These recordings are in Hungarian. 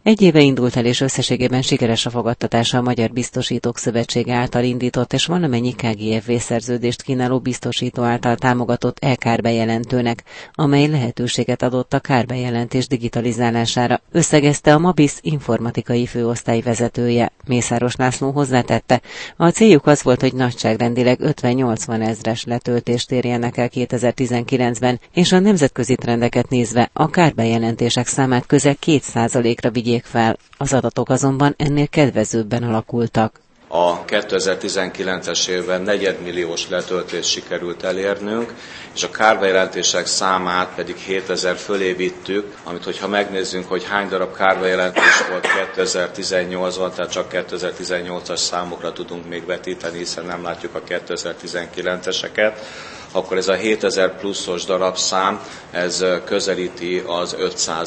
Egy éve indult el és összességében sikeres a fogadtatása a Magyar Biztosítók Szövetsége által indított és valamennyi KGFV szerződést kínáló biztosító által támogatott e-kárbejelentőnek, amely lehetőséget adott a kárbejelentés digitalizálására, összegezte a Mabis informatikai főosztály vezetője. Mészáros László hozzátette, a céljuk az volt, hogy nagyságrendileg 50-80 ezres letöltést érjenek el 2019-ben, és a nemzetközi trendeket nézve a kárbejelentések számát közel 2%-ra vigyék fel. Az adatok azonban ennél kedvezőbben alakultak. A 2019-es évben negyedmilliós letöltést sikerült elérnünk, és a kárbejelentések számát pedig 7000 fölé vittük, amit hogyha megnézzünk, hogy hány darab kárbejelentés volt 2018-ban, tehát csak 2018-as számokra tudunk még vetíteni, hiszen nem látjuk a 2019-eseket, akkor ez a 7000 pluszos darabszám, ez közelíti az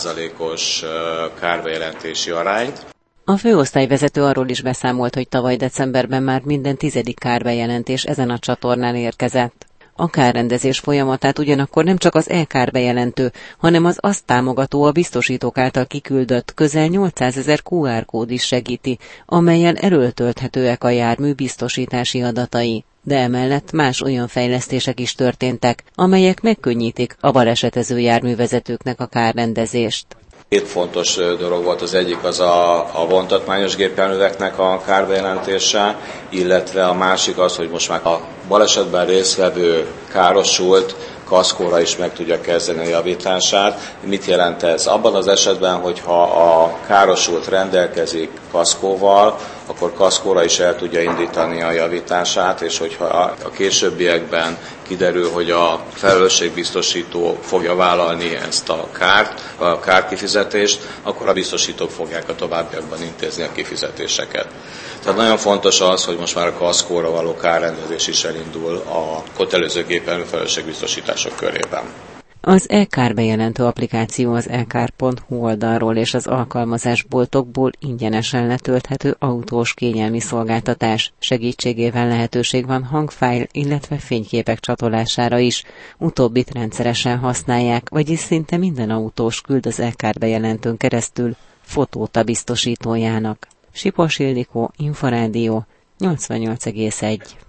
5%-os kárbejelentési arányt. A főosztályvezető arról is beszámolt, hogy tavaly decemberben már minden 10. kárbejelentés ezen a csatornán érkezett. A kárrendezés folyamatát ugyanakkor nem csak az e-kárbejelentő, hanem az azt támogató, a biztosítók által kiküldött közel 800 000 QR kód is segíti, amellyel elöltölthetőek a jármű biztosítási adatai. De emellett más olyan fejlesztések is történtek, amelyek megkönnyítik a balesetező járművezetőknek a kárrendezést. Két fontos dolog volt, az egyik az a vontatmányos gépjárműveknek a kárbejelentése, illetve a másik az, hogy most már a balesetben résztvevő károsult kaszkóra is meg tudja kezdeni a javítását. Mit jelent ez? Abban az esetben, hogyha a károsult rendelkezik kaszkóval, akkor kaszkóra is el tudja indítani a javítását, és hogyha a későbbiekben kiderül, hogy a felelősségbiztosító fogja vállalni ezt a kárt, a kárkifizetést, akkor a biztosítók fogják a továbbiakban intézni a kifizetéseket. Tehát nagyon fontos az, hogy most már a kaszkóra való kárrendezés is elindul a kötelező gépjármű felelősségbiztosítások körében. Az e-kárbejelentő applikáció az ekár.hu oldalról és az alkalmazásboltokból ingyenesen letölthető autós kényelmi szolgáltatás. Segítségével lehetőség van hangfájl, illetve fényképek csatolására is. Utóbbit rendszeresen használják, vagyis szinte minden autós küld az e-kárbejelentőn keresztül fotót a biztosítójának. Sipos Ildikó, Inforádió, 88,1.